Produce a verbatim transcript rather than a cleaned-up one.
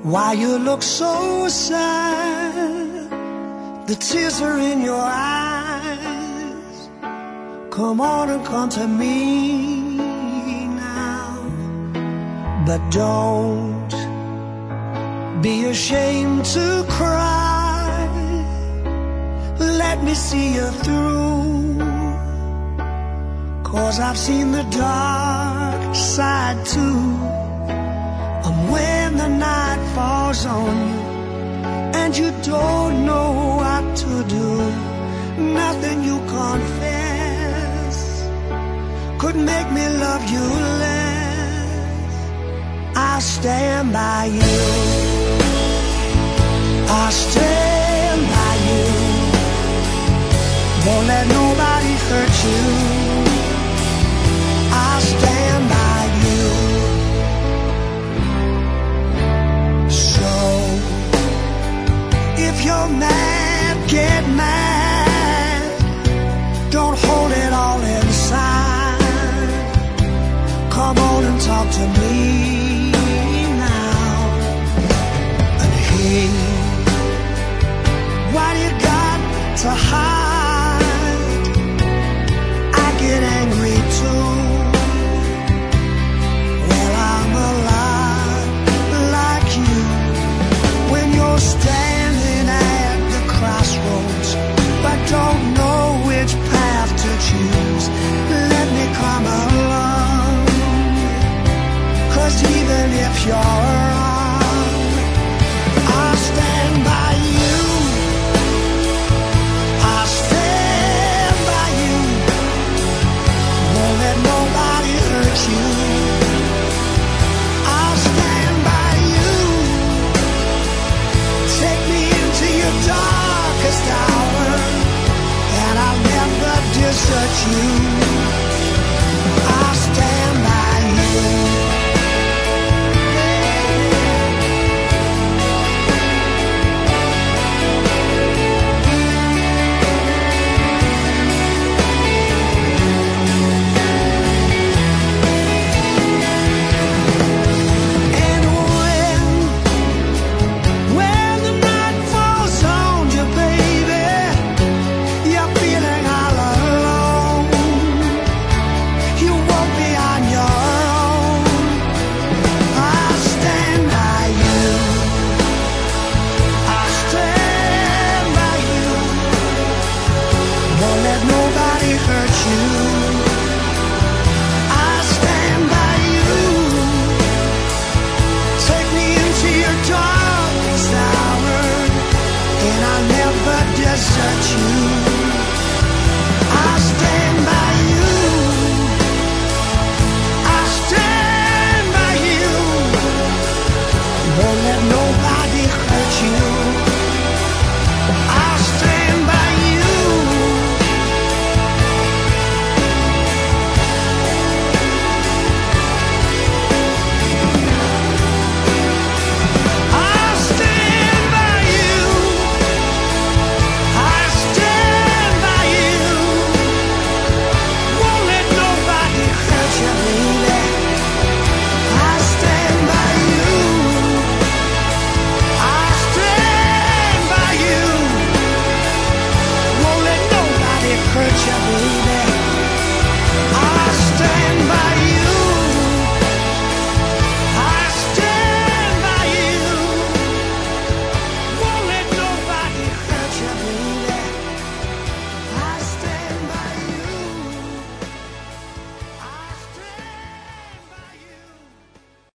Why you look so sad? The tears are in your eyes. Come on and come to me now. But don't be ashamed to cry. Let me see you through. 'Cause I've seen the dark side too. And when the night falls on you and you don't know what to do, nothing you confess could make me love you less. I'll stand by you. I'll stand by you. Won't let nobody hurt you. I'll stand by you. So if you're mad, get mad. Don't hold it all inside. Come on and talk to me now. And hey, why do you got to hide? I get angry too. Well, I'm a lot like you. When you're standing at the crossroads but don't know which path to choose, let me come along. 'Cause even if you're wrong, I'll stand by you. I'll stand by you. Won't let nobody hurt you. I'll stand by you. Take me into your darkest hour, and I'll never desert you.